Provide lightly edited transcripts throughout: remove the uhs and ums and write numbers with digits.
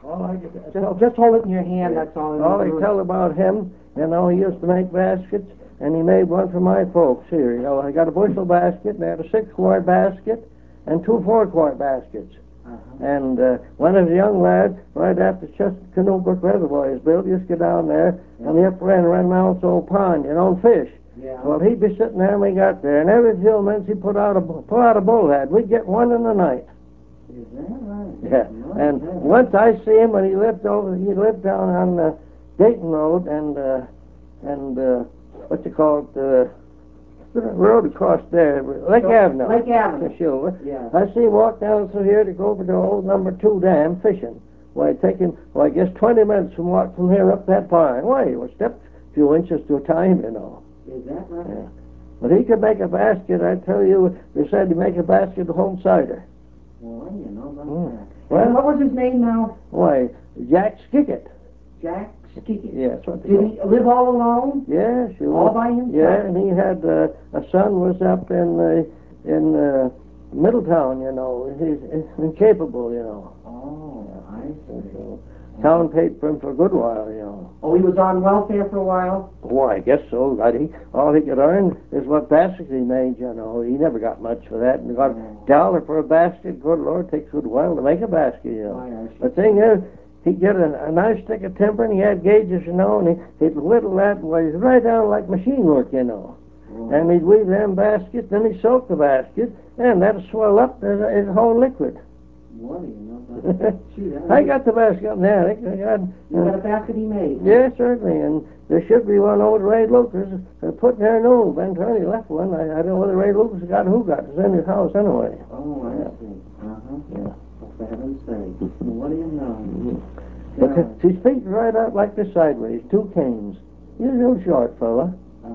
All I could Just hold it in your hand, that's all. All I tell about him, you know, he used to make baskets, and he made one for my folks here. You know, I got a bushel basket, and I had a 6-quart basket, and 2 4-quart baskets. And when I was a young lad, right after Canoebrook Reservoir was built, he used to go down there on the upper end, around Mount's old pond, you know, and fish. Yeah. Well, he'd be sitting there, and we got there, and every few minutes he'd pull out a bullhead. We'd get one in the night. Is that right? Yeah. And once I see him when he lived down on Dayton Road and what you call it, the road across there, Lake Avenue. Lake Avenue. Sure. Yeah. I see him walk down through here to go over to old number 2 dam fishing. Why, it take him, I guess 20 minutes from walk from here up that barn. Why, he was stepped a few inches to a time, you know. Is that right? Yeah. But he could make a basket, I tell you. They said he'd make a basket of home cider. Well, you know about that. Well, and what was his name now? Why, Jack Skickett. Jack Skickett. Yeah, that's what they Did call he live all alone? Yeah, sure. All by himself? Yeah, and he had a son was up in Middletown, you know. He's incapable, you know. Oh, I see. So, town paid for him for a good while, you know. Oh, he was on welfare for a while? Oh, I guess so, laddie. All he could earn is what baskets he made, you know. He never got much for that. And he got $1 for a basket. Good Lord, it takes a good while to make a basket, you know. The thing is, he'd get a nice stick of timber, and he had gauges, you know, and he'd whittle that right down like machine work, you know. And he'd weave them baskets, then he'd soak the basket, and that'd swell up as a whole liquid. What do you know about that? I got the basket up there. You got a basket he made? Yes, certainly, and there should be one over to Ray Lucas put in there new. Ben Turney left one. I don't know whether Ray Lucas got who got it. It's in his house anyway. Oh, I see. Yeah. For heaven's sake. What do you know? But his feet right out like this sideways, 2 canes. He's a little short fella.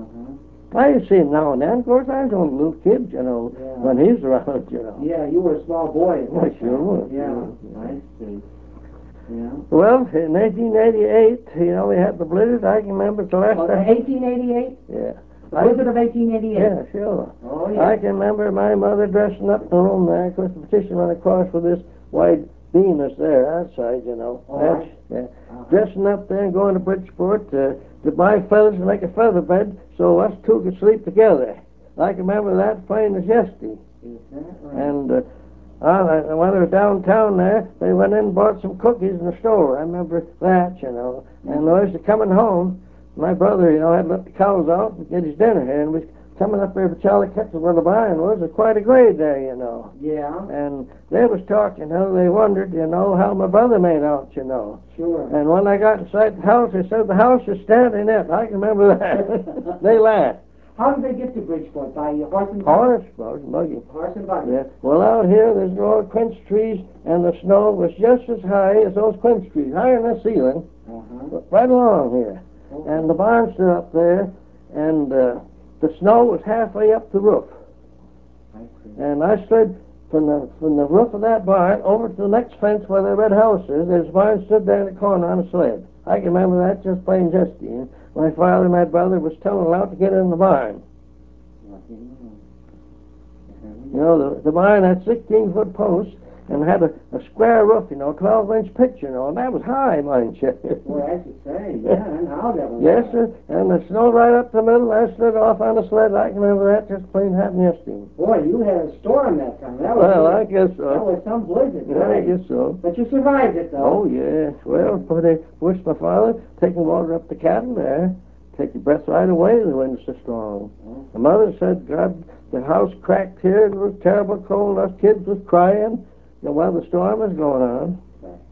I see him now and then. Of course, I was only a little kid, you know, when he was around, you know. Yeah, you were a small boy. I sure was. Yeah, I see. Yeah. Well, in 1888, you know, we had the blizzard. I can remember the last time. 1888? Yeah. The blizzard of 1888? Yeah, sure. Oh, yeah. I can remember my mother dressing up in the room there. Of course, the petition went across with this wide beam that's there outside, you know. All right. Yeah. Dressing up there and going to Bridgeport to buy feathers and make a feather bed so us 2 could sleep together. I can remember that plain as yesterday. Is that right? And when they were downtown there, they went in and bought some cookies in the store. I remember that, you know. And as they're coming home, my brother, you know, had let the cows out and get his dinner here, and was coming up there to Challiquette where the barn was. There's quite a grade there, you know. Yeah. And they was talking how they wondered, you know, how my brother made out, you know. Sure. And when I got inside the house, they said the house is standing in. I can remember that. They laughed. How did they get to Bridgeport? By horse and buggy? Horse and buggy. Horse and buggy. Yeah. Well, out here, there's all quince trees, and the snow was just as high as those quince trees, higher than the ceiling, right along here. Okay. And the barn stood up there, and the snow was halfway up the roof. I see. And I slid from the roof of that barn over to the next fence where the red house is. There's a barn stood there in the corner on a sled. I can remember that just plain yesterday. My father and my brother was telling allowed to get in the barn. You know, the barn had 16-foot posts and had a square roof, you know, 12-inch pitch, you know, and that was high, mind you. Well, I should say, yeah, and how that was. Yes, sir, and the snow right up the middle. I slid off on the sled. I can remember that just plain happened yesterday. Boy, you had a storm that time. That was well, I guess so. That was some blizzard. Yeah, right? I guess so. But you survived it, though. Oh, yes. Well, they wished my father taking water up the cattle there. Take your breath right away, the wind's so strong. My mother said, God, the house cracked here, and it was terrible cold, us kids was crying, while the storm was going on.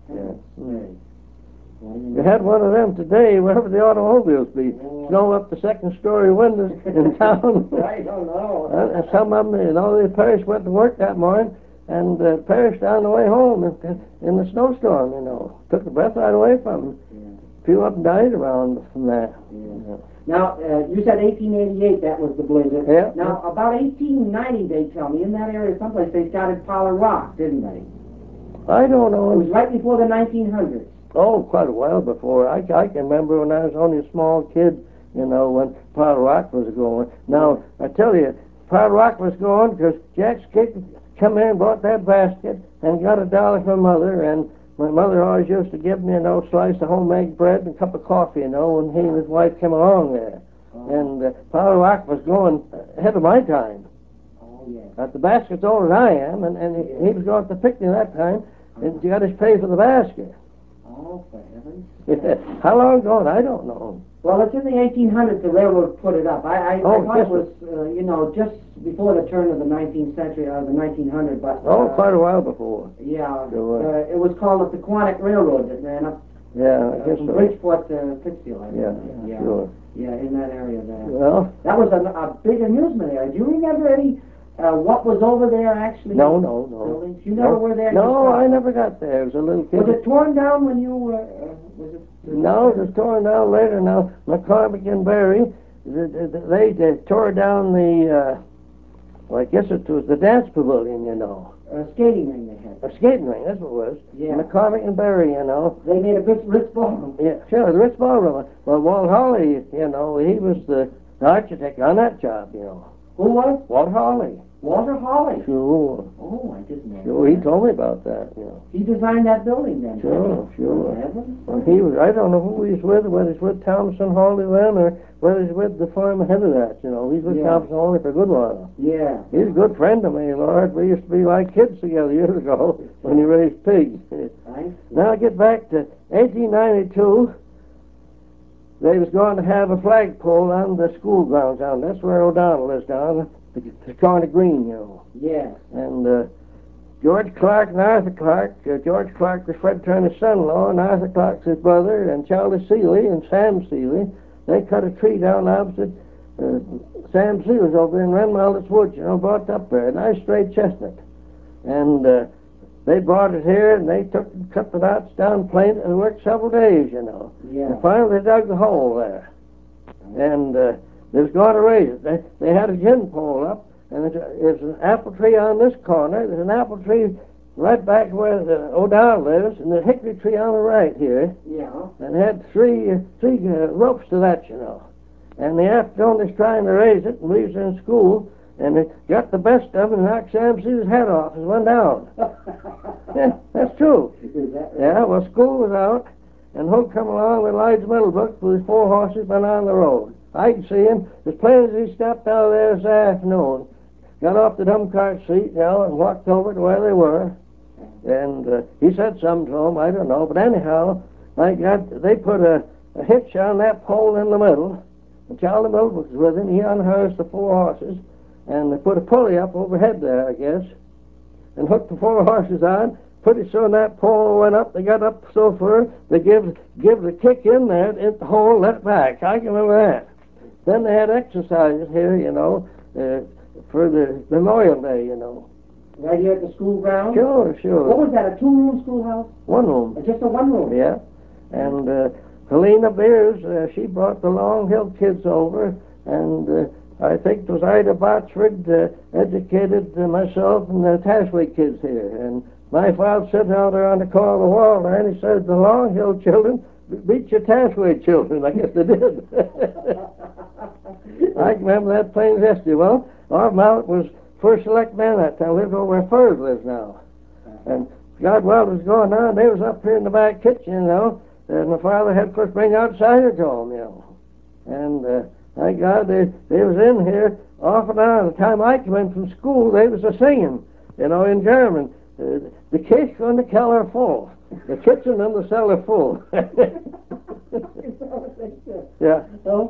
You had one of them today, wherever the automobiles be, snow up the second-story windows in town. I don't know. Some of them, you know, they perished, went to work that morning, and perished on the way home in the snowstorm, you know. Took the breath right away from them. Few up and died around from that. Yeah. Now, you said 1888, that was the blizzard. Yeah. Now, about 1890, they tell me, in that area someplace, they started Powder Rock, didn't they? I don't know. It was right before the 1900s. Oh, quite a while before. I can remember when I was only a small kid, you know, when Powder Rock was going. Now, I tell you, Powder Rock was going because Jack Skick come in and bought that basket and got $1 from Mother, and my mother always used to give me, slice of homemade bread and a cup of coffee, when he and his wife came along there. And Father Rock was going ahead of my time. Oh, yes. At the basket's older than I am, and he was going to the picnic that time, and he got his pay for the basket. Oh, for heaven's sake. How long ago? I don't know. Well, it's in the 1800s the railroad put it up. I thought it was, just before the turn of the 19th century, or the 1900s, but... quite a while before. Yeah. It was called the Pequannock Railroad that ran up I guess from so. Bridgeport to Pittsfield, I think. Yeah, sure. Yeah, in that area there. Well... That was a big amusement area. Do you remember any... what was over there, actually? No. Buildings? You never were there? No, I never got there. I was a little kid. Was it torn down when you were... No, it was torn down later. Now, McCormick and Berry, they tore down the... I guess it was the dance pavilion, A skating ring they had. A skating ring, that's what it was. Yeah. McCormick and Berry, They made a big Ritz ballroom. Yeah, sure, the Ritz ballroom. Well, Walt Hawley, he was the architect on that job, Who was? Walt Hawley. Walter Hawley? Sure. Oh, I didn't know. Sure, he told me about that, He designed that building then? Sure. Well, He was, I don't know who he's with, whether he's with Thompson Hawley then, or whether he's with the firm ahead of that, He's with Thompson Hawley for a good while. Yeah. He's a good friend of me, Lord. We used to be like kids together years ago when he raised pigs. Now get back to 1892. They was going to have a flagpole on the school grounds down. That's where O'Donnell is down, the corner green, Yeah. And George Clark and Arthur Clark. George Clark was Fred Turner's son-in-law, and Arthur Clark's his brother, and Charlie Seeley and Sam Seeley. They cut a tree down opposite Sam Seeley's over in Renwald's Woods, brought up there, a nice straight chestnut. And they brought it here, and they cut the knots down, planed it, and worked several days, Yeah. And finally they dug the hole there. And they was going to raise it. They had a gin pole up, and there's an apple tree on this corner. There's an apple tree right back where O'Donnell lives, and the hickory tree on the right here. Yeah. And they had three ropes to that, And the afternoon they was trying to raise it, and we was in school, and they got the best of it and knocked Sam Seeley's head off and went down. Yeah, that's true. Is that right? Yeah, well, school was out, and Hook come along with Elijah Middlebrook with his 4 horses, went on the road. I could see him as plain as he stepped out of there this afternoon. Got off the dumb cart seat, and walked over to where they were. And he said something to him, I don't know. But anyhow, they put a hitch on that pole in the middle. And Charlie Middlebrook was with him. He unhorsed the 4 horses. And they put a pulley up overhead there, I guess. And hooked the 4 horses on. Pretty soon that pole went up. They got up so far, they give the kick in there, in the hole, let it back. I can remember that. Then they had exercises here, for the Memorial Day, Right here at the school ground? Sure. What was that, a 2-room schoolhouse? 1 room. Just a 1 room? Yeah. And Helena Beers, she brought the Long Hill kids over, and I think it was Ida Botsford educated myself and the Tashwick kids here. And my father sat out there on the corner of the wall there, and he said, the Long Hill children beat your Tashwick children. I guess they did. I can remember that plain as yesterday. Well, our mount was first select man that time, lived over where Furs lives now. And God, well, it was going on. They was up here in the back kitchen, and my father had, of course, bring out cider to them, And thank God they was in here off and on. The time I came in from school, they was a-singing, in German. The Kirche und the Keller full. The kitchen and the cellar full. Yeah.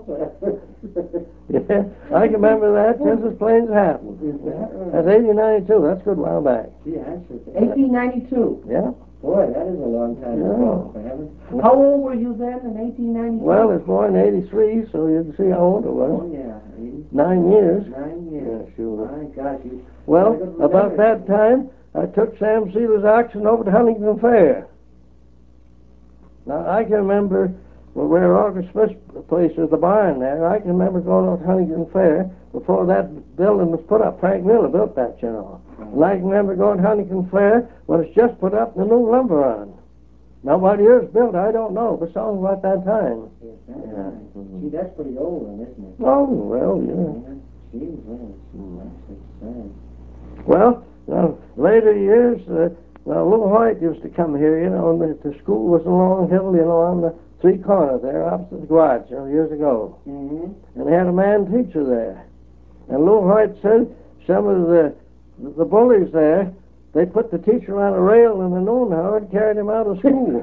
Yeah, I can remember that just as plain as it happened. That's 1892. That's a good while back. Yeah, 1892. Yeah. Boy, that is a long time ago. Yeah. How old were you then in 1892? Well, I was born in 83, so you can see how old I was. Oh, yeah. 9 years. 9 years. Yeah, sure. My gosh. Well, about that time, I took Sam Seeley's oxen over to Huntington Fair. Now, I can remember where August Smith's place is, the barn there. I can remember going over to Huntington Fair before that building was put up. Frank Miller built that, And I can remember going to Huntington Fair when it's just put up and the new lumber on. Now, what year it's built, I don't know, but something about that time. Yes, that's right. See, that's pretty old then, isn't it? Oh, well, yeah. Gee, well, Well, now, later years, Well, Lou Hoyt used to come here, you know, and the school was a long hill, you know, on the three corner there, opposite the garage, you know, years ago. Mm-hmm. And they had a man teacher there. And Lou Hoyt said some of the bullies there, they put the teacher on a rail in the noon hour and carried him out of school.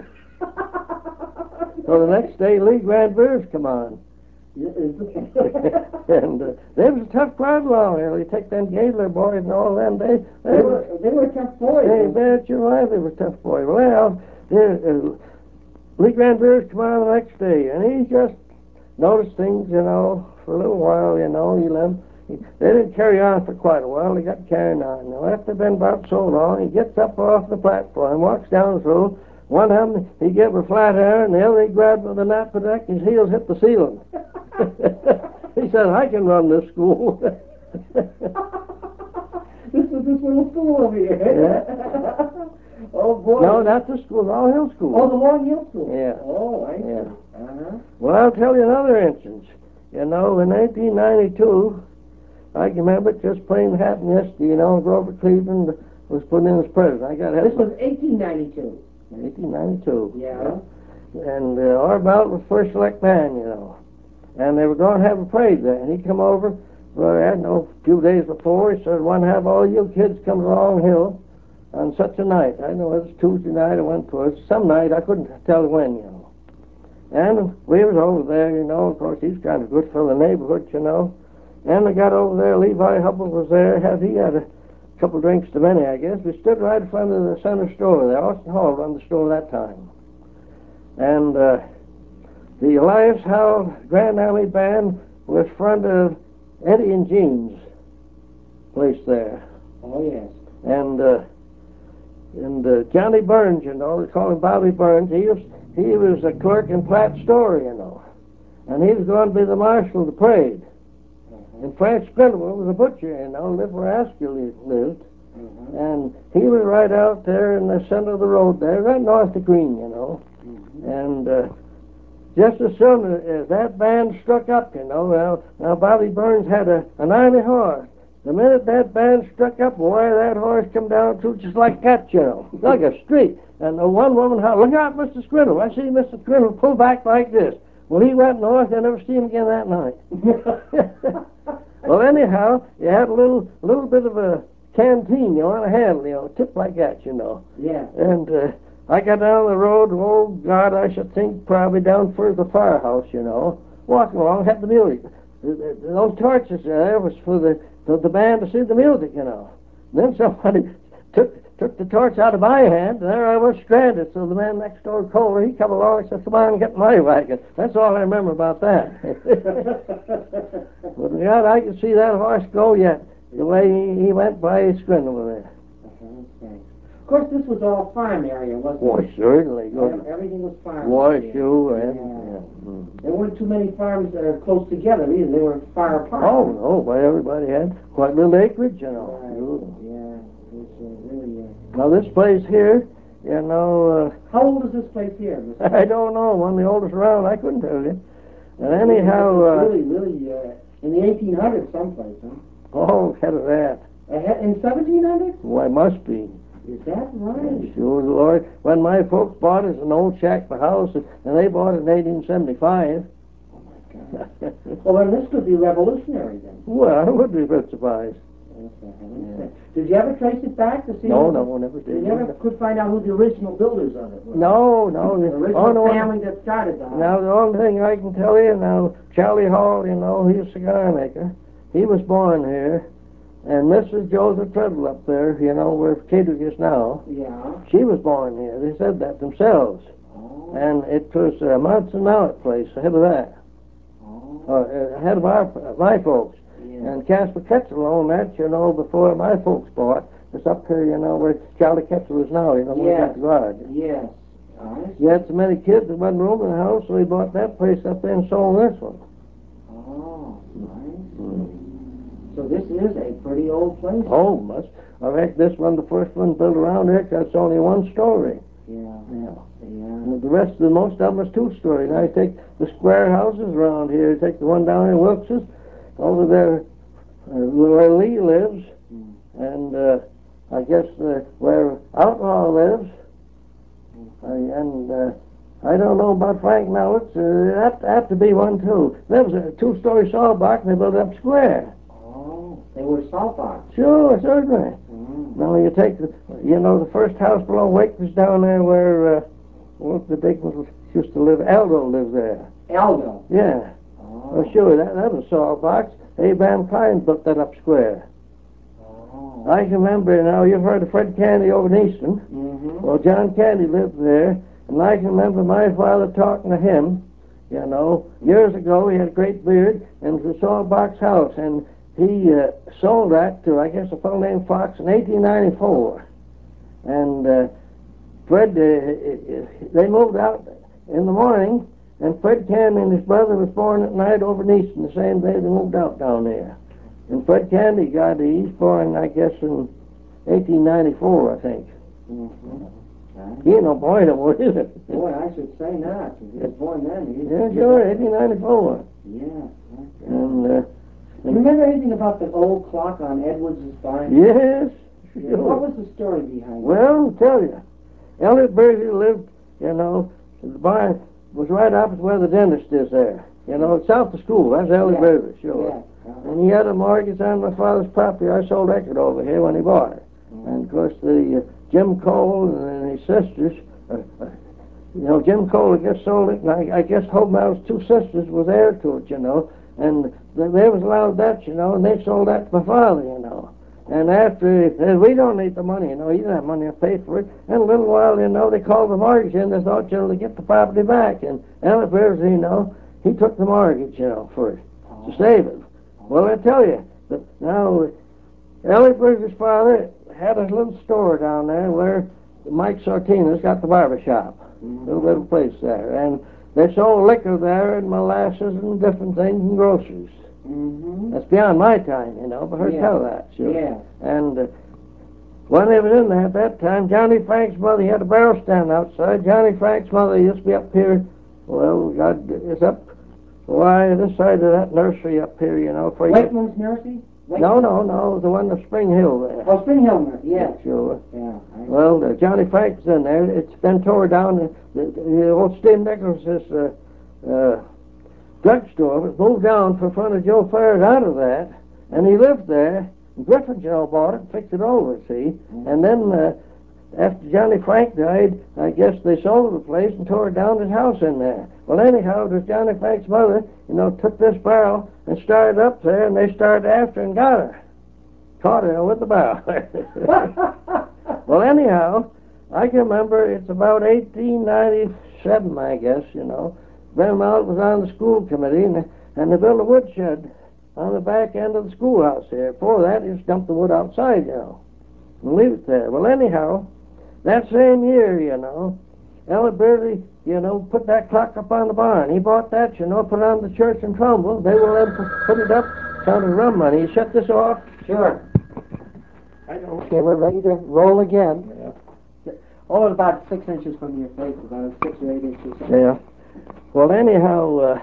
So the next day, Lee Granvers come on. And they was a tough crowd along there. They take them Gaylor boys and all them. They were tough boys. They bet you life they were tough boys. Well, Lee Granvers come on the next day, and he just noticed things, you know, for a little while, you know. They didn't carry on for quite a while. They got carrying on. Now, after been about so long, he gets up off the platform, walks down the road. One of them, he gave a flat air, and the other he grabbed with the nap of the deck, his heels hit the ceiling. He said, I can run this school. This is this little school over here. Yeah. Oh, boy. No, not the school, the All Hill School. Oh, the Long Hill School. Yeah. Oh, I see. Yeah. Uh-huh. Well, I'll tell you another instance. You know, in 1892, I can remember it just plain happened yesterday, you know, Grover Cleveland was put in as president. This was 1892. 1892. Yeah. And Orville was first select man, you know. And they were going to have a parade there. And he come over, well, I don't know, a few days before, he said, want to have all you kids come to Long Hill on such a night. I know it was Tuesday night, I went to it. Some night, I couldn't tell when, you know. And we was over there, you know. Of course, he's kind of good for the neighborhood, you know. And we got over there, Levi Hubbard was there. He had a couple drinks to many, I guess. We stood right in front of the center store there. Austin Hall run the store that time. And the Elias Howe Grand Army Band was in front of Eddie and Jean's place there. Oh, yes. And Johnny Burns, you know, they call him Bobby Burns. He was a clerk in Platt's store, you know. And he was going to be the marshal of the parade. And Frank Scrinnell was a butcher, you know, lived where Askew lived. Mm-hmm. And he was right out there in the center of the road there, right north of Green, you know. Mm-hmm. And just as soon as that band struck up, you know, now Bobby Burns had an army horse. The minute that band struck up, boy, that horse come down too, just like that, you know, like a streak. And the one woman hollered, look out, Mr. Scrinnell. I see Mr. Scrinnell pull back like this. Well, he went north. I never seen him again that night. Well, anyhow, you had a little bit of a canteen, you know, on a handle, you know, tip like that, you know. Yeah. And I got down the road, oh, God, I should think probably down for the firehouse, you know. Walking along, had the music. Those torches there was for the band to see the music, you know. Then somebody took the torch out of my hand, and there I was stranded. So the man next door, Kohler, he come along and said, come on, get my wagon. That's all I remember about that. But God, I can see that horse go yet, the way he went by Scrinnell over there. Okay. Of course, this was all farm area, wasn't it? Why, certainly. Everything was farm. Why, sure. There weren't too many farms that are close together either. They were far apart. Oh, no. Why, everybody had quite a little acreage, you know. Right. Yeah. Really, Now, this place here, you know... how old is this place here, Mr. I don't know. One of the oldest around. I couldn't tell you. And anyhow... really, in the 1800s someplace, huh? Oh, ahead of that. In 1700? Why, must be. Is that right? Sure, Lord. When my folks bought it, an old shack for house, and they bought it in 1875. Oh, my God. Well, then this could be revolutionary, then. Well, I would be a bit surprised. Yeah. Did you ever trace it back to see? No, never did. You never could find out who the original builders of it were? No. The original family that started the house. Now, the only thing I can tell you, now, Charlie Hall, you know, he's a cigar maker. He was born here. And Mrs. Joseph Treadle up there, you know, where Kedwick is now, yeah, she was born here. They said that themselves. Oh. And it was Monson Mallet place ahead of that. Oh. Ahead of my folks. Yeah. And Casper Ketchel owned that, you know, before my folks bought. It's up here, you know, where Charlie Ketchel is now, you know, where he got the garage. Yes. He had so many kids, there wasn't room in the house, so he bought that place up there and sold this one. Oh, nice. So this is a pretty old place. Oh, must. I reckon this one, the first one built around here, 'cause it's only one story. Yeah. And the rest of the, most of them is two-story. Now you take the square houses around here, you take the one down in Wilkes's, over there where Lee lives, and I guess, where Outlaw lives. And I don't know about Frank Mallett's. That had to be one, too. There was a two-story salt box, and they built it up square. Oh, they were salt box. Sure, certainly. Now, you take the first house below Wake was down there where, what the Dickens used to live. Aldo lived there. Aldo? Yeah. Oh. Well, sure, that was a salt box. Abraham Klein built that up square. Oh. I can remember now, you've heard of Fred Candy over in Easton. Mm-hmm. Well, John Candy lived there, and I can remember my father talking to him, years ago. He had a great beard, and it was a salt box house, and he sold that to, I guess, a fellow named Fox in 1894. And Fred, they moved out in the morning, and Fred Candy and his brother was born at night over in Easton the same day they moved out down there. And Fred Candy he's born, I guess, in 1894, I think. Mm-hmm. He ain't no boy no more, is it? Boy, I should say not. He was born then. Yeah, sure, 1894. Yeah. And, remember anything about the old clock on Edwards' barn? yes. Yeah. Sure. What was the story behind it? Well, I'll tell you. Elliot Berger lived, the barn was right opposite where the dentist is there. South of school. That's Elliot Berger, sure. Yeah. Uh-huh. And he had a mortgage on my father's property. I sold Eckert over here when he bought it. Mm-hmm. And, of course, the Jim Cole and his sisters, Jim Cole, I guess, sold it, and I guess Hope Mal's two sisters was heir to it, and they was allowed that, and they sold that to my father, And after, we don't need the money, he didn't have money to pay for it. And a little while, they called the mortgage in, they thought, to get the property back. And Elliot Berger, he took the mortgage, for it, to save it. Well, I tell you, that now, Elliot Berger's father had a little store down there where Mike Sortina's got the barber shop. Little place there. And they sold liquor there and molasses and different things and groceries. Mm-hmm. That's beyond my time, but heard tell that, sure. Yeah. And when they was in there at that time, Johnny Frank's mother, he had a barrel stand outside. Johnny Frank's mother used to be up here, it's up, this side of that nursery up here, for Wakeman's nursery? No, the one in Spring Hill there. Oh, Spring Hill nursery, yes. Yeah, sure. Yeah. Well, Johnny Frank's in there. It's been tore down. The old Steve Nicholas's drugstore was moved down for front of Joe Ferris out of that, and he lived there. Griffin, bought it and fixed it over, see? Mm-hmm. And then after Johnny Frank died, I guess they sold the place and tore down his house in there. Well, anyhow, it was Johnny Frank's mother, took this barrel and started up there, and they started after and got her. Caught her with the barrel. Well, anyhow, I can remember it's about 1897, I guess, Ben Mount was on the school committee, and they built a woodshed on the back end of the schoolhouse here. Before that, they just dumped the wood outside, and leave it there. Well, anyhow, that same year, Elliot Berger, put that clock up on the barn. He bought that, put it on the church in Trumbull. They will then put it up, counted rum money. You shut this off? Sure. Okay, we're ready to roll again. Yeah. Oh, about 6 inches from your face, about 6 or 8 inches. Yeah. Well, anyhow,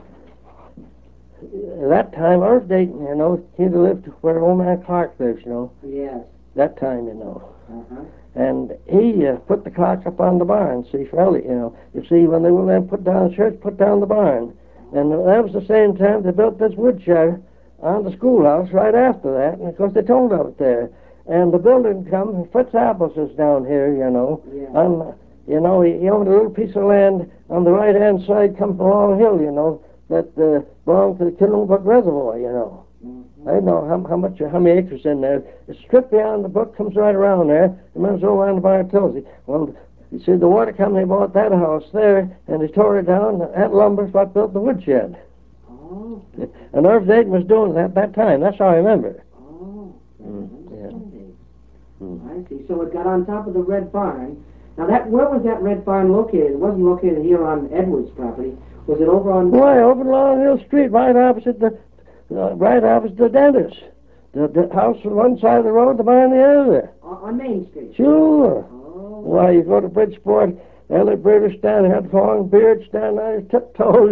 that time, Irv Dayton, he lived where old man Clark lives, Yes. That time, Uh-huh. And he put the clock up on the barn, see, for Elliot, You see, when they were then put down the church, put down the barn. And that was the same time they built this woodshed on the schoolhouse right after that, and of course they told of it there. And the building come, Fritz Apples is down here, Yeah. He owned a little piece of land on the right-hand side, come from Long Hill, that belonged to the Killingbuck Reservoir, Mm-hmm. I don't know how many acres in there. It's stripped beyond the brook, comes right around there, and then it's over around the Bar Tilsey. Well, you see, the water company bought that house there, and they tore it down. That lumber's what built the woodshed. Oh. And Irv Dayton was doing it at that time. That's how I remember. Oh. Yeah. I see. So it got on top of the red barn. Now, where was that red barn located? It wasn't located here on Edwards' property. Was it over on... Why, over Long Hill Street, right opposite the dentist. The house on one side of the road, the barn on the other. On Main Street? Sure. Oh. Why, you go to Bridgeport, Elliot Berger standing, had long beard, standing on his tiptoes,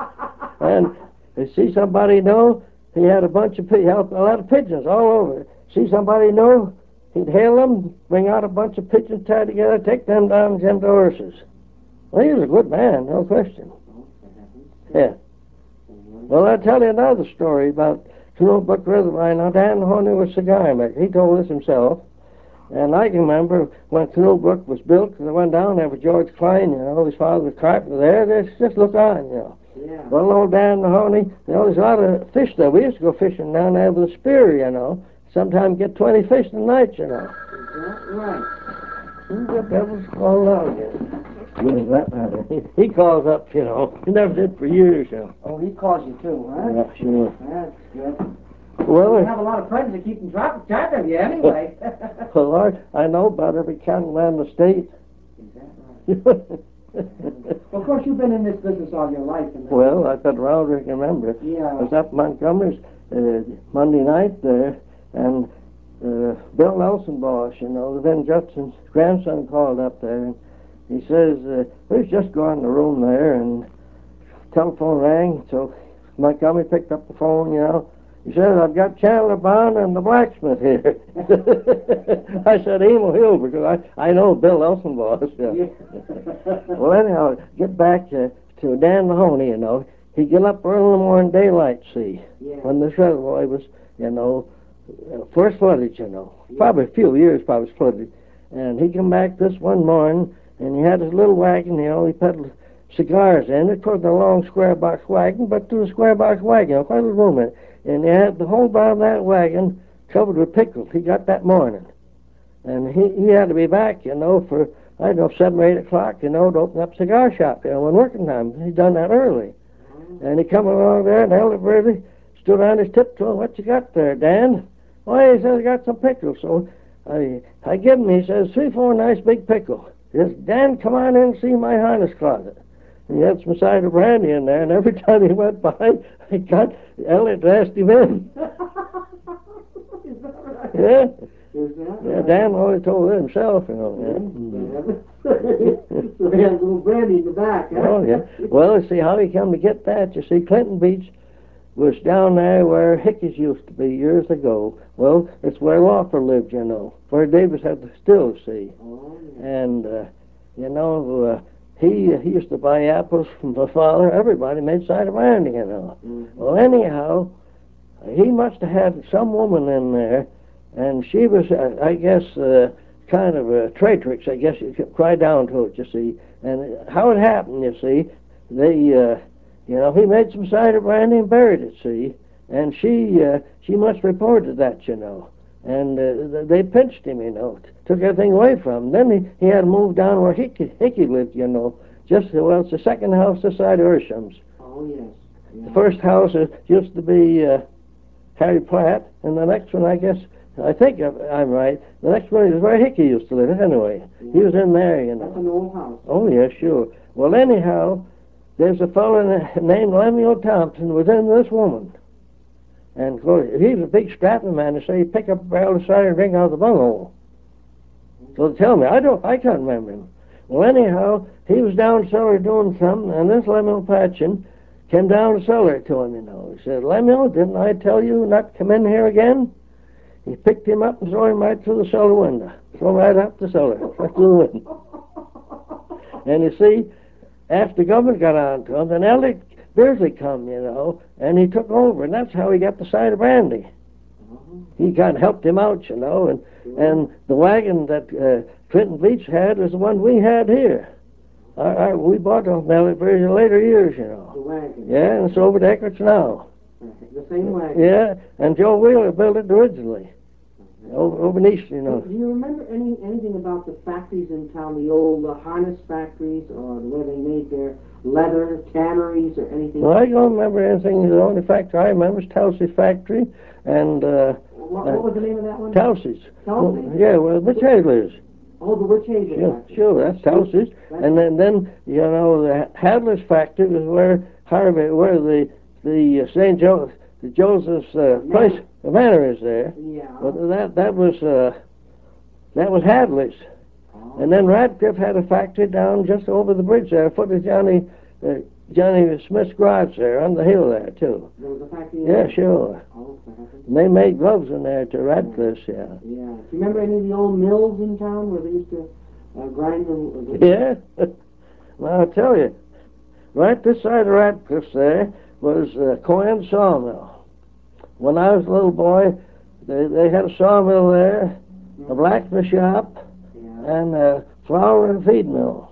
And you see somebody, he had a lot of pigeons all over. see somebody new, he'd hail them, bring out a bunch of pigeons tied together, take them down to them to horses. Well, he was a good man, no question. Yeah. Well, I'll tell you another story about Canoe-Brook River Mine. Now, Dan Mahoney was a cigar maker. He told us himself. And I can remember when Canoe-Brook was built, I went down there with George Klein, his father was carpenter there. They just look on, Yeah. Well, old Dan Mahoney, there's a lot of fish there. We used to go fishing down there with a spear, Sometimes get 20 fish in the night, Is that right? Who the devil's calling out again? What does that matter? He calls up, He never did for years, Oh, he calls you too, huh? Yeah, sure. That's good. Well, you have a lot of friends that keep track of you anyway. Well, Lord, I know about every cattleman in the state. Is that right? Well, of course, you've been in this business all your life. Well, I've been around, I can remember. Yeah. I was up in Montgomery's Monday night there, and Bill Nelson boss, Vin Judson's grandson called up there, and he says, we was just going in the room there, and telephone rang, so Montgomery picked up the phone, He says, I've got Chandler Bond and the blacksmith here. I said, Emil Hill, because I know Bill Nelson boss. Yeah. Well, anyhow, get back to Dan Mahoney, He'd get up early in the morning, daylight, see, when this reservoir was, first floodage, Probably a few years, probably flooded. And he come back this one morning, and he had his little wagon, he peddled cigars in it. It wasn't a long square box wagon, but to a square box wagon, quite a little room in it. And he had the whole bottom of that wagon covered with pickles. He got that morning. And he had to be back, for, 7 or 8 o'clock, to open up a cigar shop, when working time. He'd done that early. And he come along there, and Elderberry stood on his tiptoe. What you got there, Dan? Why, he says, I got some pickles. So I give him, he says, 3, 4 nice big pickles. He says, Dan, come on in and see my harness closet. And he had some cider brandy in there, and every time he went by, Elliot asked him in. Is that right? Yeah. Is that Yeah, right? Dan only told it himself, So he has a little brandy in the back, huh? Oh, yeah. Well, you see how he come to get that. You see, Clinton Beach was down there where Hickey's used to be years ago. Well, it's where Laufer lived, where Davis had the still, see. Oh, yeah. And, he used to buy apples from my father. Everybody made cider brandy, Mm-hmm. Well, anyhow, he must have had some woman in there, and she was, I guess, kind of a traitress. I guess you could cry down to it, you see. And how it happened, you see, they, he made some cider brandy and buried it, see. And she must have reported that, And they pinched him, took everything away from him. Then he had to move down where Hickey lived, it's the second house this side of Ursham's. Oh, yes. Yeah. The first house used to be Harry Platt, and the next one, I think I'm right, the next one is where Hickey used to live, anyway. Yeah. He was in there, That's an old house. Oh, yeah, sure. Well, anyhow, there's a fellow named Lemuel Thompson was in this woman. And he was a big strapping man, to say he'd pick up a barrel of cider and drink out of the bunghole. So tell me, I can't remember him. Well, anyhow, he was down cellar doing something, and this Lemuel Patchen came down the cellar to him, He said, Lemuel, didn't I tell you not to come in here again? He picked him up and threw him right through the cellar window. Threw him right up the cellar, right through the window. And you see, after the government got on to him, then Elliot Beardsley come, and he took over, and that's how he got the cider brandy. He kind of helped him out, and the wagon that Clinton Beach had was the one we had here. We bought off Elliot Beardsley later years, The wagon. Yeah, and it's over to Eckert's now. The same wagon. Yeah, and Joe Wheeler built it originally. Over in East, Do you remember anything about the factories in town, the old harness factories, or where they made their leather, tanneries, or anything? Well, I don't remember anything. The only factory I remember is Telsey's factory, and what was the name of that one? Telsey's. Telsey's? Well, yeah, well, Witch Hazel's. Oh, the Witch Hazel factory. Sure, that's Telsey's. And then the Hadler's factory was where the St. Joseph's place, the manor is there. Yeah. But that was Hadley's. Oh. And then Radcliffe had a factory down just over the bridge there, footage down the Johnny Smith's garage there on the hill there too. There was a factory Yeah, there? sure. Oh, And they made gloves in there to Radcliffe's, yeah. Yeah. Do you remember any of the old mills in town where they used to grind the... Yeah. Well, I'll tell you, right this side of Radcliffe's there was Cohen's sawmill. When I was a little boy, they had a sawmill there, a blacksmith shop, and a flour and feed mill.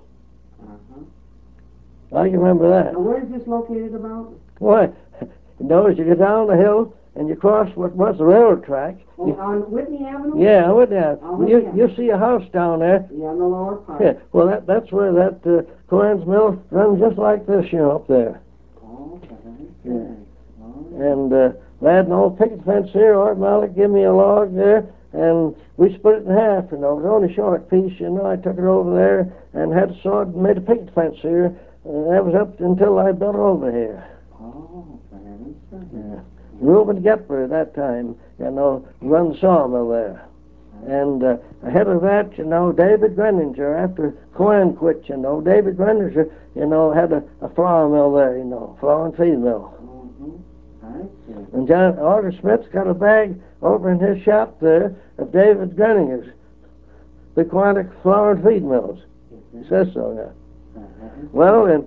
I can remember that. Now, where is this located about? Why, you know, as you go down the hill and you cross what was the railroad track. Oh, on Whitney Avenue? Yeah, Whitney Avenue. Oh, You see a house down there. Yeah, on the lower part. Yeah, well, that's where that Cohen's mill runs just like this, you know, up there. Oh, okay. Yeah. Oh, And they had an old picket fence here. Art Malik gave me a log there, and we split it in half, you know. It was only a short piece, you know. I took it over there and had a saw and made a picket fence here. That was up until I built over here. Oh, yeah. Reuben Gepler at that time, you know, run the sawmill there. And ahead of that, you know, David Greninger, after Cohen quit, you know, David Greninger, you know, had a flour mill there, you know, flour and feed mill. And John August Smith's got a bag over in his shop there of David Greninger's, the Quantic flour and feed mills. He says so, yeah. Well, in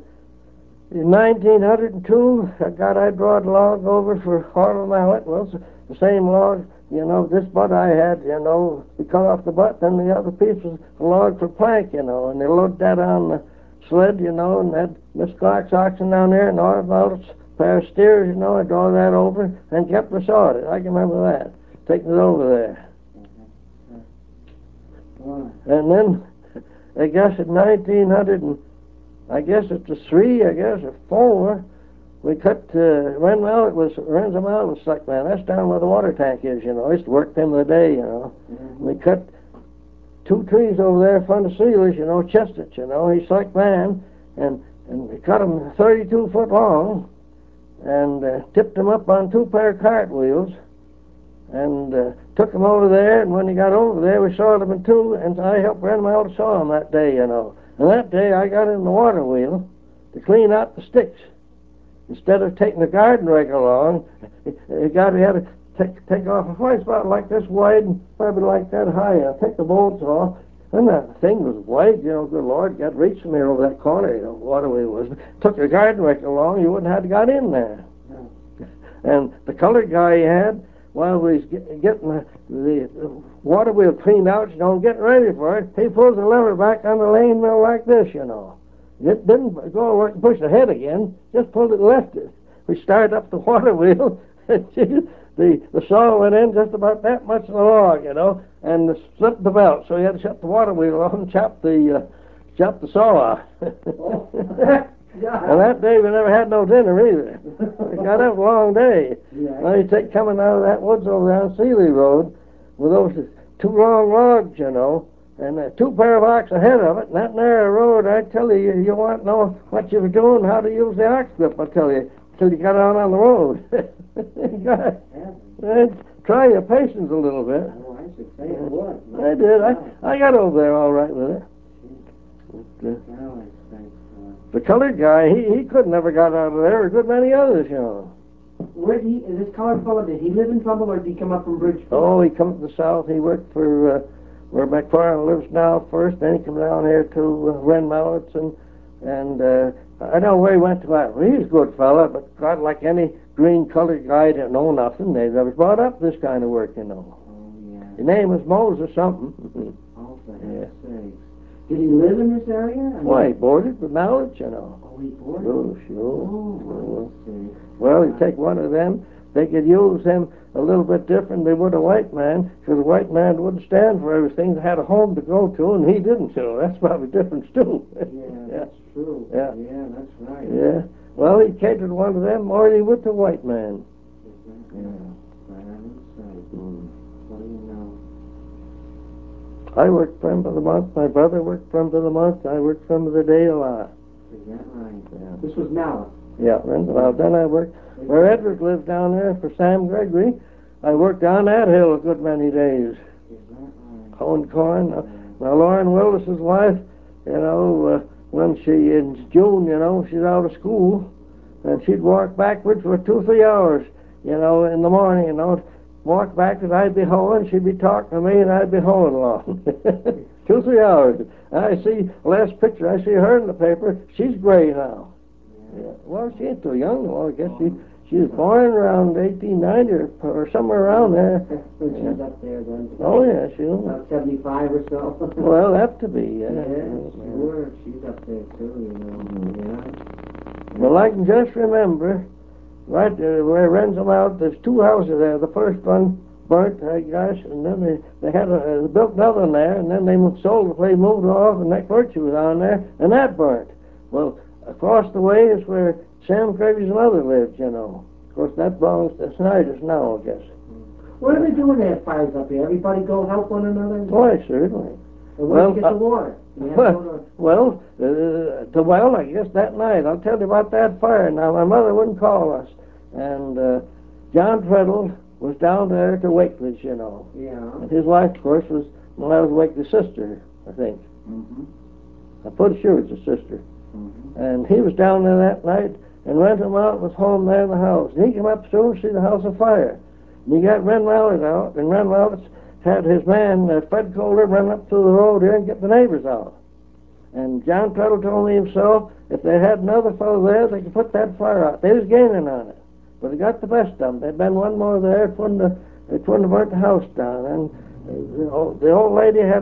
1902, I brought a log over for Harlan Mallett. Well, it's the same log, you know, this butt I had, you know, we cut off the butt, then the other piece was a log for plank, you know, and they loaded that on the sled, you know, and had Miss Clark's oxen down there, and Harlan Mallett's pair of steers, you know, I draw that over and kept the saw it. I can remember that, taking it over there. And then, I guess in 1900, I guess it was 3, I guess, or 4, we cut, Renzo Mallett was like, man, that's down where the water tank is, you know. I used to work them of the day, you know. We cut 2 trees over there in front of Sealer's, you know, chestnuts, you know. He's like, man, and we cut them 32 foot long and tipped them up on 2 pair of cartwheels and took them over there, and when he got over there, we sawed them in 2, and I helped Renzo Mallett saw them that day, you know. And that day I got in the water wheel to clean out the sticks. Instead of taking the garden rake along, he had to take off a fly spot like this wide and probably like that high. Take the bolts off. And that thing was wide, you know, good Lord, got reach from here over that corner, you know, water wheel was. Took the garden rake along, you wouldn't have to got in there. And the colored guy he had, while we was getting the water wheel cleaned out, you know, and getting ready for it, he pulls the lever back on the lane mill like this, you know. It didn't go and push ahead again, just pulled it and left it. We started up the water wheel, the saw went in just about that much of the log, you know, and slipped the belt, so you had to shut the water wheel off and chop the saw off. And that day we never had no dinner either. We got up a long day. Now you take coming out of that woods over there on Sealy Road with those 2 long logs, you know, and 2 pair of ox ahead of it, and that narrow road, I tell you, you want to know what you were doing, how to use the ox whip, I tell you, till you got out on the road. You got to try your patience a little bit. Oh, I should say it was. I did. I got over there all right with it. The colored guy, he couldn't ever got out of there. A good many others, you know. Where did this colored fellow, did he live in trouble, or did he come up from Bridgeport? Oh, he come to the south. He worked for where McFarland lives now first. Then he come down here to Ren Mallett's, and I know where he went to. He's a good fella, but God, like any green colored guy, didn't know nothing. They never brought up this kind of work, you know. Oh, yeah. His name was Moses something. Oh, for heaven's sakes. Did he live in this area? Why, he boarded with Mallett's, you know. Oh, he boarded? Oh, sure. Oh, I see. Well, you take one of them, they could use him a little bit different than they would a white man, because a white man wouldn't stand for everything. They had a home to go to, and he didn't, you know. That's probably a difference, too. Yeah, that's true. Yeah. Yeah, that's right. Yeah. Well, he catered one of them more than he would to a white man. Yeah. For heaven's sake. What do you know? I worked for him for the month. My brother worked for him for the month. I worked for him for the day a lot. Is that right? Yeah. This was Mallett. Yeah, well, then I worked where Edward lived down there for Sam Gregory. I worked down that hill a good many days. Is that right? Hoeing corn. Now, Lauren Willis's wife, you know, when in June, she's out of school, and she'd walk backwards for 2-3 hours, in the morning, walk backwards, I'd be hoeing, she'd be talking to me, and I'd be hoeing along. 2-3 hours. And I see, last picture, I see her in the paper, she's gray now. Yeah. Well, she ain't too young, well, I guess she was born around 1890 or somewhere around there. When she's up there then. Oh, yeah, she was. About 75 or so. Well, that to be, yeah. Yeah, sure. She's up there too, Yeah. Well, I can just remember, right where Rentham out, there's 2 houses there. The first one burnt, I guess, and then they built another one there, and then they sold the place, moved it off, and that church was on there, and that burnt. Well, across the way is where Sam Cravy's mother lives, Of course, that belongs to Snyder's now, I guess. What do they do when they have fires up here? Everybody go help one another? Why, certainly. Where do you get the water? Well, I guess that night. I'll tell you about that fire. Now, my mother wouldn't call us, and John Treadle was down there to Wakely's, Yeah. And his wife, of course, was Wakely's sister, I think. Mm-hmm. I'm pretty sure it's a sister. Mm-hmm. And he was down there that night, and Rentham out was home there in the house. And he came up soon to see the house afire. And he got Ren Mallett out, and Ren Mallett had his man, Fred Calder, run up through the road here and get the neighbors out. And John Treadle told me himself, if they had another fellow there, they could put that fire out. They was gaining on it. But they got the best of them. There'd been one more there, it wouldn't have burnt the house down. And the old lady had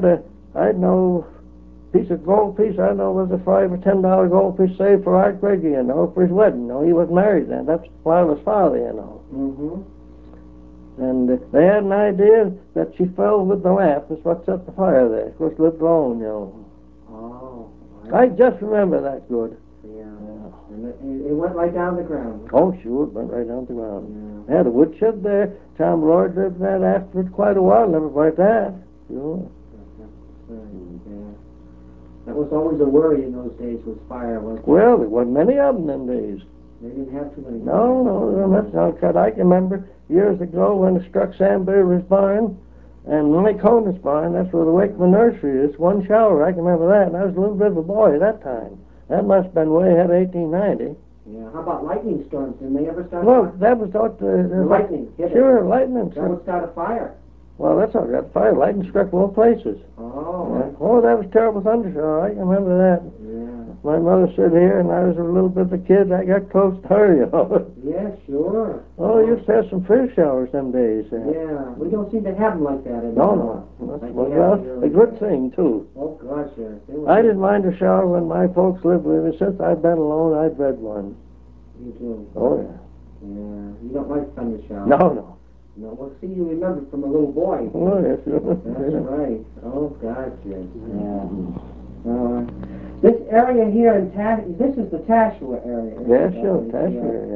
piece of gold piece, I don't know, was a $5 or $10 gold piece saved for Art Greggy, for his wedding. He wasn't married then. That's why his father, Mm-hmm. And they had an idea that she fell with the lamp. That's what set the fire there. Of course, lived alone, Oh. I just remember that good. Yeah. And it went right down the ground. Oh, sure, it went right down the ground. Yeah. They had a woodshed there. Tom Lloyd lived in that afterwards quite a while. Never burnt that. Sure. Yeah. That was always a worry in those days with fire, wasn't it? Well, there wasn't many of them them days. They didn't have too many. No, that's not cut. I can remember years ago when it struck Sam Beaver's barn and Lake Honus barn. That's where the Wakeman nursery is. One shower, I can remember that. And I was a little bit of a boy at that time. That must have been way ahead of 1890. Yeah. How about lightning storms? Didn't they ever start? Well, that was thought the lightning hit Sure, it. lightning. That would start a fire. Well, that's all right. Fire, lightning struck both places. Oh. Yeah. Oh, that was terrible thunderstorm. I can remember that. Yeah. My mother stood here, and I was a little bit of a kid. I got close to her, Yeah, sure. Oh, you used to have some fish showers some days. Yeah, we don't seem to have them like that No. anymore. Well, a good thing, too. Oh, gosh, yes. I didn't mind a shower when my folks lived with me. Since I've been alone, I've read one. You do? Oh, yeah. Yeah. You don't like thunder showers? No. No, well, see, you remember from a little boy. Oh, yes. That's right. Oh, gosh, yes. Yeah. This area here in this is the Tashua area. Yeah, sure, Tashua,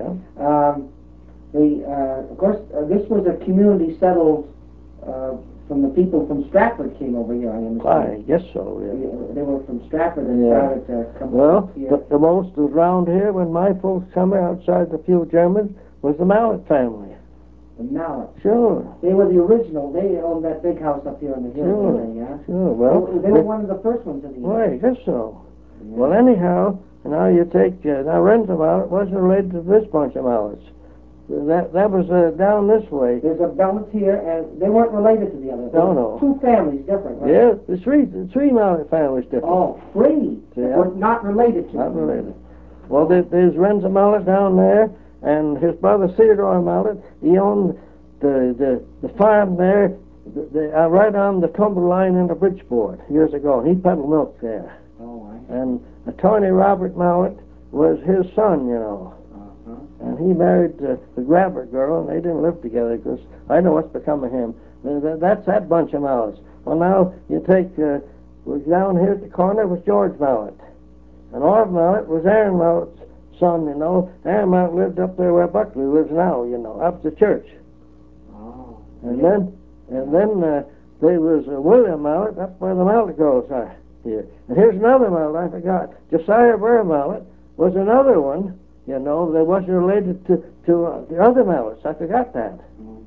yeah. Of course, this was a community settled from the people from Stratford came over here, I understand. I guess so, yeah. They were from Stratford and started to come over here. Well, the most around here when my folks come outside the few Germans was the Mallett family. The Mallett. Sure. They were the original. They owned that big house up here on the hill. Sure. Yeah. Sure. Well, they were one of the first ones in the Well, I guess so. Yeah. Well, anyhow, now you take now Rentham Mallet wasn't related to this bunch of Mallets. That was down this way. There's a Mallett here, and they weren't related to the others. No. Two families different, right? Yeah, the three Mallet families different. Oh, three. Yeah. Were not related to. Not related. Well, there's Rentham Mallet down there, and his brother Theodore Mallet. He owned the farm there, right on the tumble line into Bridgeport years ago. He peddled milk there. Oh, I see. And Attorney Robert Mallet was his son, And he married the Grabber girl, and they didn't live together because I know what's become of him. That's that bunch of Mallets. Well, now you take, down here at the corner was George Mallet. And Orv Mallet was Aaron Mallet's son, Aaron Mallet lived up there where Buckley lives now, up the church. Oh. And then there was William Mallet up where the Mallet girls are here. And here's another Mallet I forgot. Josiah Burr Mallet was another one, that wasn't related to the other Mallets. I forgot that. Mm-hmm.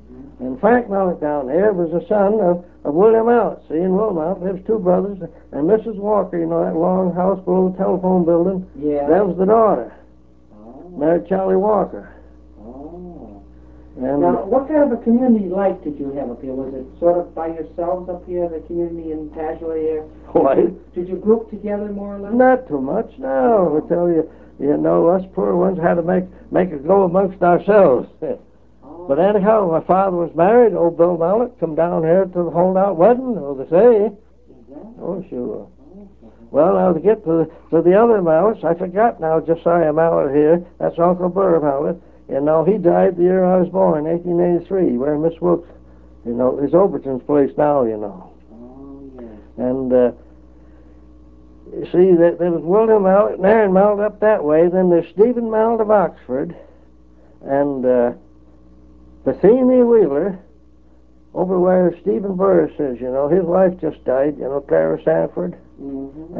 And Frank Mallett down there was the son of William Mallett. See, in Wilmot, there was two brothers, and Mrs. Walker, you know, that long house below the telephone building? Yeah. That was the daughter. Oh. Married Charlie Walker. Oh. And Now, what kind of a community life did you have up here? Was it sort of by yourselves up here, the community in Tazewell here? Why? Did you group together more or less? Not too much, no. I tell you, you know, us poor ones had to make a go amongst ourselves. Oh. But anyhow, my father was married. Old Bill Mallett come down here to the holdout wedding, or they say. Exactly. Oh, sure. Oh. Well, now to get to the other Mallets, I forgot now Josiah Mallett here. That's Uncle Burr Mallett. You know, he died the year I was born, 1883, where Miss Wilkes, you know, is Overton's place now, you know. Oh, yes. And, you see, there was William Mallett and Aaron Mallett up that way. Then there's Stephen Mallett of Oxford. And Bethany Wheeler, over where Stephen Burris is, you know, his wife just died, you know, Clara Sanford. Mm-hmm.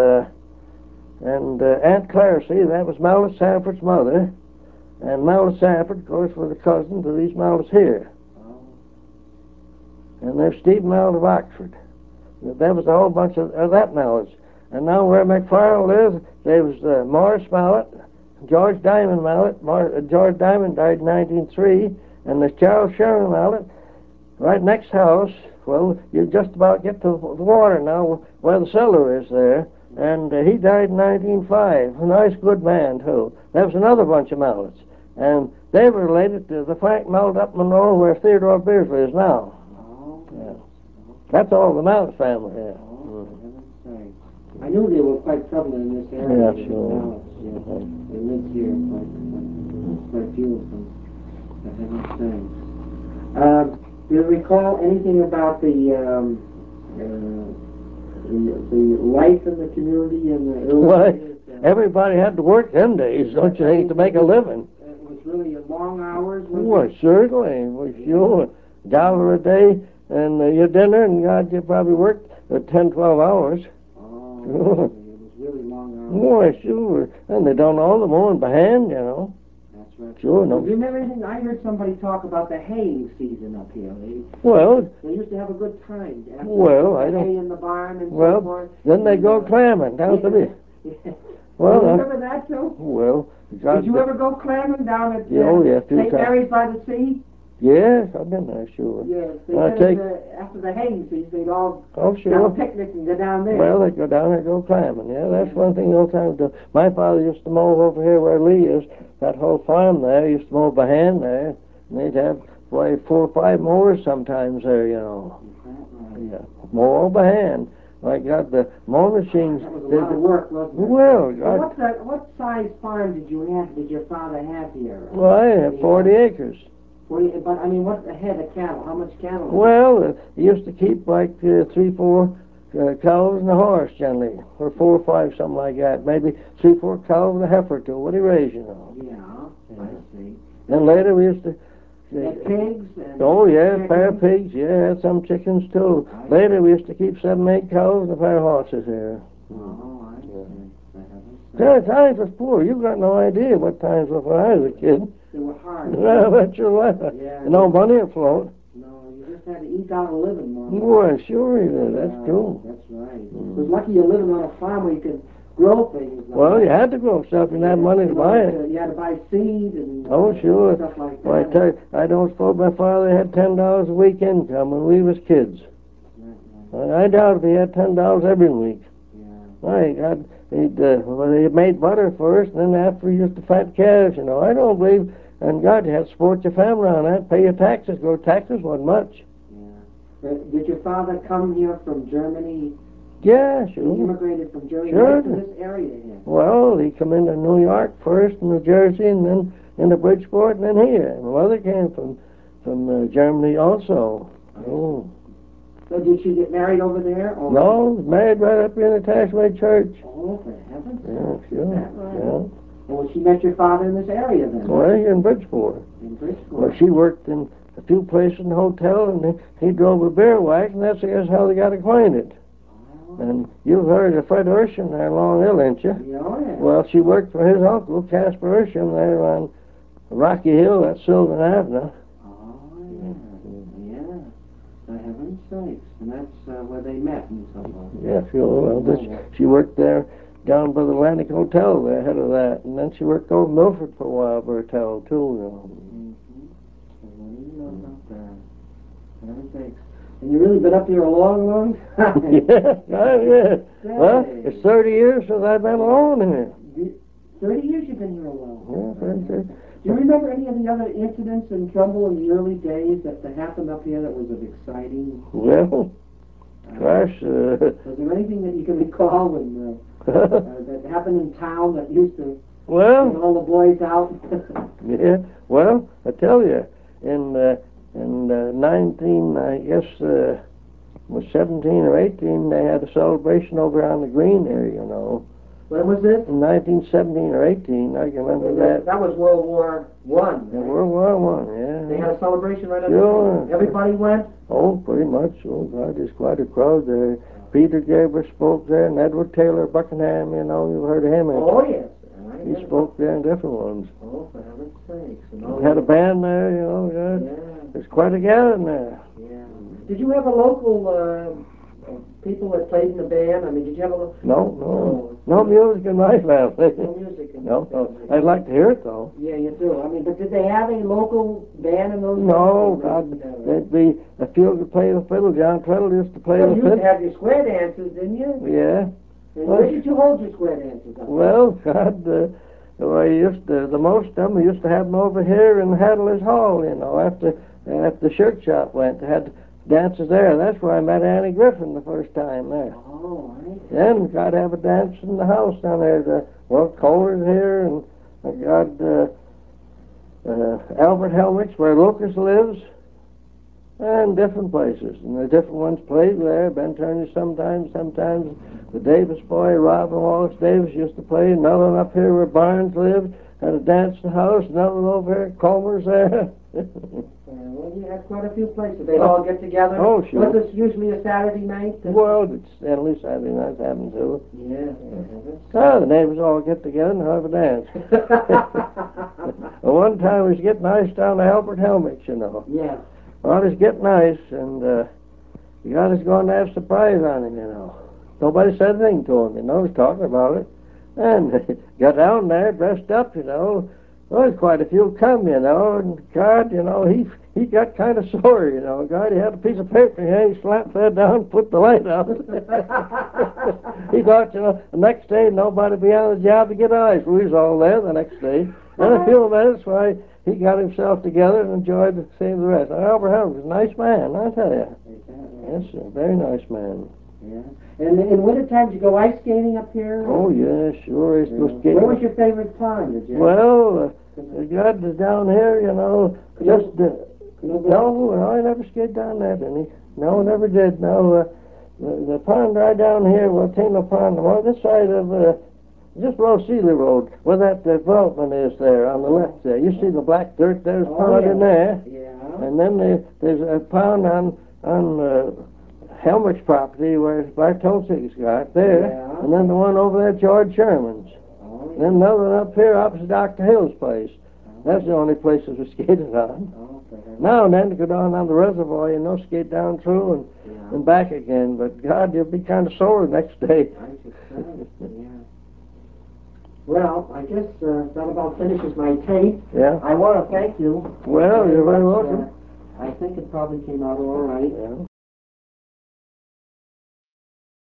And Aunt Clara, see, that was Mallett Sanford's mother. And Mallett Sanford, of course, was a cousin to these Mallets here. Oh. And there's Stephen Mallett of Oxford. That was a whole bunch of that Mallets. And now where McFarland lives, there was Morris Mallett, George Diamond Mallett. George Diamond died in 1903. And there's Charles Sherman Mallett, right next house. Well, you just about get to the water now, where the cellar is there. And he died in 1905. A nice, good man, too. There was another bunch of Mallets. And they were related to the Frank Mallett up Monroe, where Theodore Beardsley is now. Oh. Yeah. That's all the Mallett family here. Oh, for heaven's sake. I knew they were quite prevalent in this area. Yeah, sure. Mallets, yeah. They lived here, quite a few of them. For heaven's sake. Do you recall anything about the life in the community in the early Well, days? everybody had to work them days, don't you think, to make a living? It was really long hours, was Well, it? certainly. Well, sure. $1 a day, and your dinner, and God, you probably worked 10, 12 hours. Oh, Sure. it was really long hours. Boy, sure. And they done all the mowing by hand, you know. That's right. Sure, no. Do you remember anything? I heard somebody talk about the haying season up here. Well, They used to have a good time. After Well, the I don't- hay in the barn and well, so forth. then they go clamming down to the... Yeah. Well, Do you remember that too? Well, God, Did you ever go clamming down at Oh, yeah, few St. times. Mary's by the Sea? Yes, I've been there, sure. Yes. They I said after the haying season, they'd all Oh, have a sure. picnic and go down there. Well, they go down there and go climbing. Yeah, that's one thing the old time do. My father used to mow over here where Lee is. That whole farm there used to mow by hand there. And they'd have, 4 or 5 mowers sometimes there, you know. Is that right? Yeah, mow all by hand. Like God, the mowing machines. That was a lot of work, wasn't it? Well, Well, God. what size farm did your father have here? Well, I have 40 acres. 40, but I mean, what head of cattle? How much cattle? Well, he used to keep like 3, 4 cows and a horse generally, or 4 or 5, something like that. Maybe 3, 4 cows and a heifer or two. What he raised, you know. Yeah, I see. Then later we used to. And pigs and Oh yeah, a pair of chickens? pigs. Yeah, had some chickens too. Later we used to keep 7, 8 cows and a pair of horses here. Oh, I see. Yeah, times was poor. You got no idea what times were when I was a kid. They were hard. I bet your life. Yeah. No money afloat. No, you just had to eke out a living, more. Boy, sure you did. That's true. That's right. It was lucky you're living on a farm where you could grow things. Like Well, that. you had to grow stuff. You had money to buy it. You had to buy seed and Sure. stuff like that. Well, I tell you, I don't suppose my father had $10 a week income when we was kids. Right. I doubt if he had $10 every week. Yeah. He made butter first, and then after he used to fat calves, you know. I don't believe, and God, you had to support your family on that, pay your taxes. Taxes wasn't much. Yeah. Did your father come here from Germany? Yeah, He sure. immigrated from Germany Sure. right to this area here. Well, he come into New York first, New Jersey, and then into Bridgeport, and then here. My mother came from Germany also. Oh. So did she get married over there? Or No, married right up in the Tashway Church. Oh, for heaven's sake. Yeah, sure. Is that right? Yeah. Well, she met your father in this area then? Well, here in Bridgeport. In Bridgeport. Well, she worked in a few places in the hotel, and he drove a beer wagon. That's how they got acquainted. Oh. And you've heard of Fred Ursham there in Long Hill, ain't you? Yeah, oh, yeah. Well, she worked for his uncle, Casper Ursham, there on Rocky Hill at Sylvan Avenue. Oh, yeah. sakes. And that's where they met and so on. Yeah, she worked there down by the Atlantic Hotel there, ahead of that. And then she worked over Milford for a while, Bertel, too, you know. Well, you know about that. Heaven sakes. And you've really been up here a long, long time. Yeah. Well, it's 30 years since I've been alone here. 30 years you've been here alone. Yeah, 30 years. Do you remember any of the other incidents and trouble in the early days that happened up here that was exciting? Well, gosh. Was there anything that you can recall when, that happened in town that used to well, get all the boys out? yeah. Well, I tell you, in 19, I guess, was 17 or 18, they had a celebration over on the green there, you know. When was this? In 1917 or 18, I can remember that. That was World War One. Yeah, World War One, yeah. They had a celebration right up Sure. there. Everybody went? Oh, pretty much. Oh, God, there's quite a crowd there. Peter Gabriel spoke there, and Edward Taylor Buckingham, you know, you've heard of him. Oh, yes. He spoke there in different ones. Oh, for heaven's sakes. We had a band there, you know, God. Yeah. There's quite a gathering there. Yeah. Did you have a local people that played in the band? I mean, did you have a... No music in my family. No music in No, my family. I'd like to hear it, though. Yeah, you do. I mean, but did they have a local band in those days? No, God, there'd be a few could play the fiddle. John Treadle used to play Well, the you fiddle. used to have your square dances, didn't you? Yeah. And where did you hold your square dances up? Well, God, the most of them, we used to have them over here in Hadley's Hall, you know, after the shirt shop went. They had dances there. That's where I met Annie Griffin the first time there. Oh, right. Then we got to have a dance in the house down there. Kohler's here, and I got Albert Helmich, where Lucas lives, and different places. And the different ones played there. Ben Turner sometimes. The Davis boy, Robin Wallace Davis, used to play. Another one up here where Barnes lived. Had a dance in the house. Another one over here, Comer's there. Well, you had quite a few places. They'd all get together. Oh, sure. Was this usually a Saturday night? Well, it's at least Saturday nights happen too. Yeah. The neighbors all get together and have a dance. Well, one time we was getting ice down to Albert Helmich, you know. Yeah. Well, it was getting ice, and the guy was going to have a surprise on him, you know. Nobody said anything to him, you know. He was talking about it. And got down there, dressed up, you know. Well, there's quite a few come, you know, and God, you know, he got kind of sore, you know. God, he had a piece of paper here, he slapped that down, put the light out. He thought, you know, the next day nobody would be on the job to get ice. We was all there the next day. In a few minutes, why, he got himself together and enjoyed seeing the rest. Now, Albert Helmich was a nice man, I tell you. Yes, sir, very nice man. Yeah. And in winter time, did you go ice skating up here? Oh, yeah, sure. What was your favorite pond, did you? Well, God is down here, you know, just, no, I never skated down there, didn't he? No, never did. No, the pond right down here, well, Tino Pond, on this side of, just below Sealy Road, where that development is there, on the left there. You see the black dirt, there's a pond in there. Yeah. And then there's a pond on Helmich property where Bartolsi's got there. Yeah. And then the one over there, George Sherman's. Oh, And then another one up here opposite Dr. Hill's place. That's the only places we skated on. Now and then to go down on the reservoir, you know, skate down through and back again. But God, you'll be kind of sore the next day. I should say, yeah. Well, I guess that about finishes my tape. Yeah. I want to thank you. Well, you're very welcome. I think it probably came out all right. Yeah.